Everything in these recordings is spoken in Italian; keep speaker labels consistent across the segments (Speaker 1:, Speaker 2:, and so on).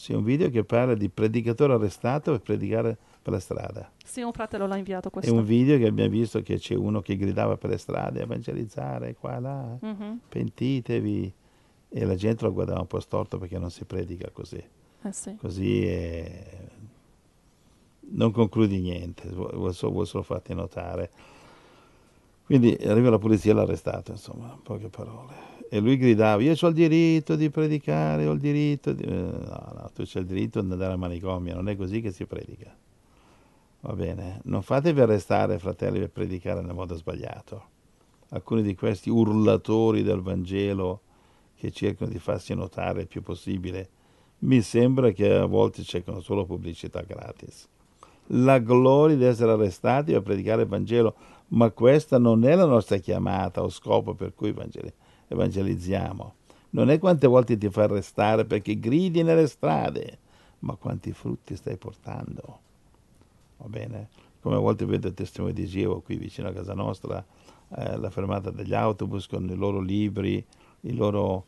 Speaker 1: Sì, un video che parla di predicatore arrestato per predicare per la strada.
Speaker 2: Sì, un fratello l'ha inviato
Speaker 1: È un
Speaker 2: questo.
Speaker 1: video che abbiamo visto che c'è uno che gridava per le strade, evangelizzare qua e là,
Speaker 2: Mhm.
Speaker 1: pentitevi. E la gente lo guardava un po' storto perché non si predica così.
Speaker 2: Sì.
Speaker 1: Così non concludi niente, vuoi solo farti notare. Quindi arriva la polizia e l'ha arrestato, insomma, in poche parole. E lui gridava, io ho il diritto di predicare, ho il diritto di... no, tu c'hai il diritto di andare al manicomio, non è così che si predica. Va bene? Non fatevi arrestare, fratelli, per predicare nel modo sbagliato. Alcuni di questi urlatori del Vangelo che cercano di farsi notare il più possibile, mi sembra che a volte cercano solo pubblicità gratis. La gloria di essere arrestati per predicare il Vangelo, ma questa non è la nostra chiamata o scopo per cui evangelizziamo. Non è quante volte ti fai arrestare perché gridi nelle strade, ma quanti frutti stai portando. Va bene? Come a volte vedo il testimone di Geova qui vicino a casa nostra, la fermata degli autobus con i loro libri, il loro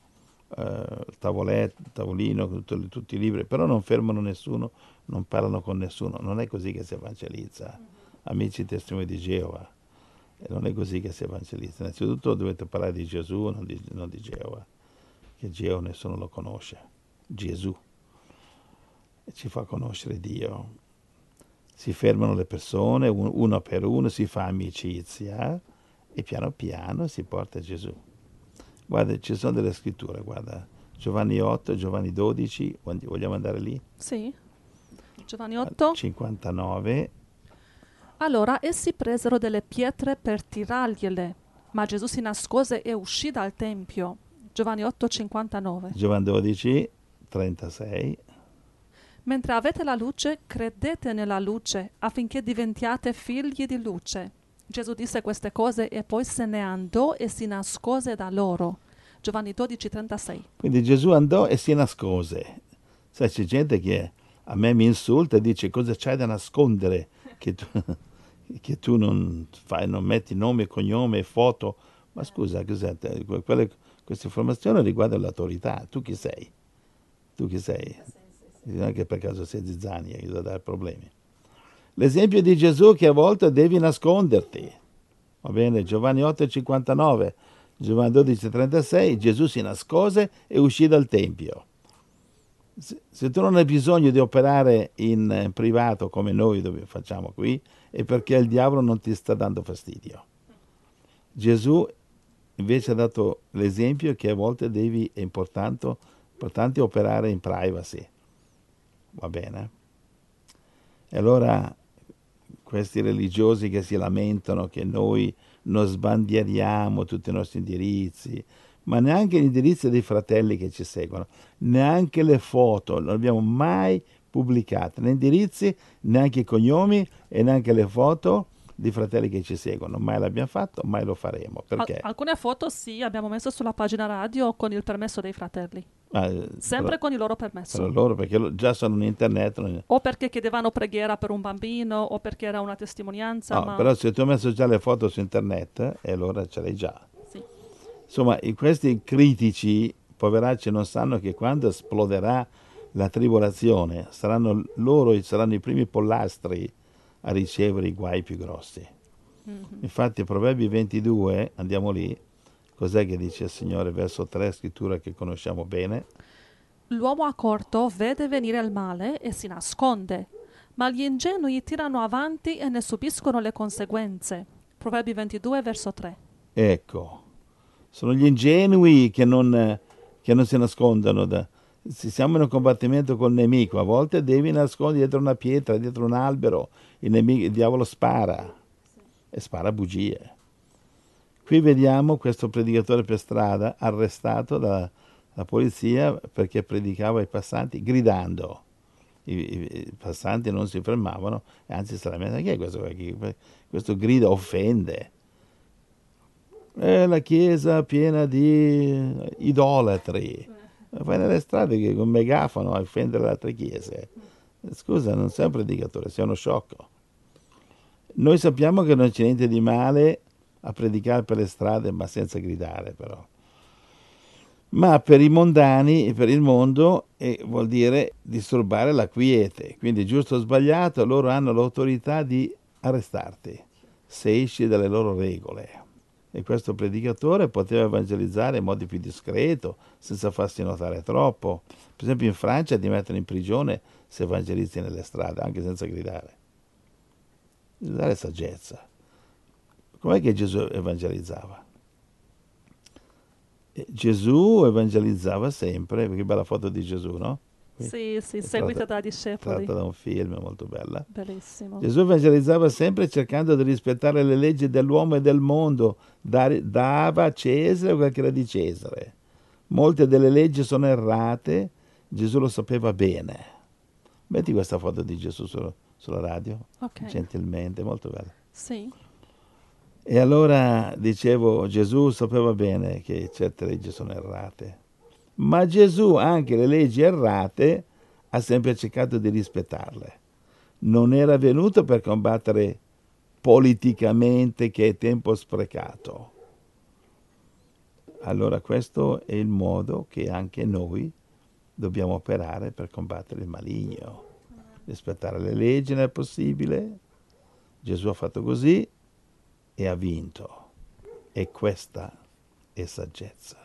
Speaker 1: tavolino, tutti i libri, però non fermano nessuno, non parlano con nessuno. Non è così che si evangelizza. Amici testimoni di Geova, non è così che si evangelizza. Innanzitutto dovete parlare di Gesù, non di Geova, che Geova nessuno lo conosce. Gesù ci fa conoscere Dio. Si fermano le persone, uno per uno, si fa amicizia e piano piano si porta a Gesù. Guarda, ci sono delle scritture, guarda, Giovanni 8, Giovanni 12, vogliamo andare lì?
Speaker 2: Sì. Giovanni 8.
Speaker 1: 59,
Speaker 2: Allora essi presero delle pietre per tirargliele, ma Gesù si nascose e uscì dal tempio. Giovanni 8:59.
Speaker 1: Giovanni 12, 36,
Speaker 2: Mentre avete la luce, credete nella luce, affinché diventiate figli di luce. Gesù disse queste cose e poi se ne andò e si nascose da loro. Giovanni 12:36.
Speaker 1: quindi Gesù andò e si nascose. Sai, c'è gente che a me mi insulta e dice cosa c'hai da nascondere che tu, che tu non fai, non metti nome, e cognome e foto. Ma scusa, cos'è? Queste informazioni riguardano l'autorità. Tu chi sei? Tu chi sei? Non è che per caso sei zizzania che da dare problemi. L'esempio di Gesù che a volte devi nasconderti. Va bene? Giovanni 8,59, Giovanni 12,36, Gesù si nascose e uscì dal Tempio. Se tu non hai bisogno di operare in privato come noi facciamo qui, è perché il diavolo non ti sta dando fastidio. Gesù invece ha dato l'esempio che a volte è importante operare in privacy. Va bene? E allora questi religiosi che si lamentano che noi non sbandieriamo tutti i nostri indirizzi, ma neanche gli indirizzi dei fratelli che ci seguono, neanche le foto, non abbiamo mai pubblicate, né indirizzi, neanche i cognomi e neanche le foto di fratelli che ci seguono. Mai l'abbiamo fatto, mai lo faremo. Perché?
Speaker 2: Alcune foto sì, abbiamo messo sulla pagina radio con il permesso dei fratelli. Sempre con il loro permesso.
Speaker 1: Per loro, perché già sono in internet.
Speaker 2: O perché chiedevano preghiera per un bambino, o perché era una testimonianza.
Speaker 1: No, però se tu hai messo già le foto su internet, e allora ce l'hai già.
Speaker 2: Sì.
Speaker 1: Insomma, questi critici, poveracci, non sanno che quando esploderà la tribolazione, saranno i primi pollastri a ricevere i guai più grossi.
Speaker 2: Mm-hmm.
Speaker 1: Infatti, Proverbi 22, andiamo lì, cos'è che dice il Signore, verso 3, scrittura che conosciamo bene?
Speaker 2: L'uomo accorto vede venire il male e si nasconde, ma gli ingenui tirano avanti e ne subiscono le conseguenze. Proverbi 22, verso 3.
Speaker 1: Ecco, sono gli ingenui che non si nascondono. Siamo in un combattimento col nemico, a volte devi nascondere dietro una pietra, dietro un albero, il diavolo spara e spara bugie. Qui vediamo questo predicatore per strada arrestato dalla polizia perché predicava ai passanti gridando. I passanti non si fermavano, anzi si lamentavano. Chi è questo? Questo grido offende. È la chiesa piena di idolatri. Vai nelle strade che con megafono a offendere le altre chiese. Scusa, non sei un predicatore, sei uno sciocco. Noi sappiamo che non c'è niente di male a predicare per le strade, ma senza gridare però. Ma per i mondani, per il mondo, vuol dire disturbare la quiete. Quindi giusto o sbagliato, loro hanno l'autorità di arrestarti se esci dalle loro regole. E questo predicatore poteva evangelizzare in modo più discreto, senza farsi notare troppo. Per esempio in Francia ti mettono in prigione se evangelizzi nelle strade, anche senza gridare. Dare saggezza. Com'è che Gesù evangelizzava? Gesù evangelizzava sempre, che bella foto di Gesù, no?
Speaker 2: Sì, sì,
Speaker 1: È
Speaker 2: seguita
Speaker 1: tratta,
Speaker 2: da discepoli.
Speaker 1: tratta da un film molto bella.
Speaker 2: Bellissimo.
Speaker 1: Gesù evangelizzava sempre cercando di rispettare le leggi dell'uomo e del mondo, dava a Cesare quel che era di Cesare. Molte delle leggi sono errate, Gesù lo sapeva bene. Metti questa foto di Gesù sulla radio,
Speaker 2: Ok.
Speaker 1: gentilmente, molto bella.
Speaker 2: Sì.
Speaker 1: E allora dicevo, Gesù sapeva bene che certe leggi sono errate, ma Gesù anche le leggi errate ha sempre cercato di rispettarle. Non era venuto per combattere politicamente, che è tempo sprecato. Allora questo è il modo che anche noi dobbiamo operare per combattere il maligno. Rispettare le leggi nel possibile. Gesù ha fatto così e ha vinto. E questa è saggezza.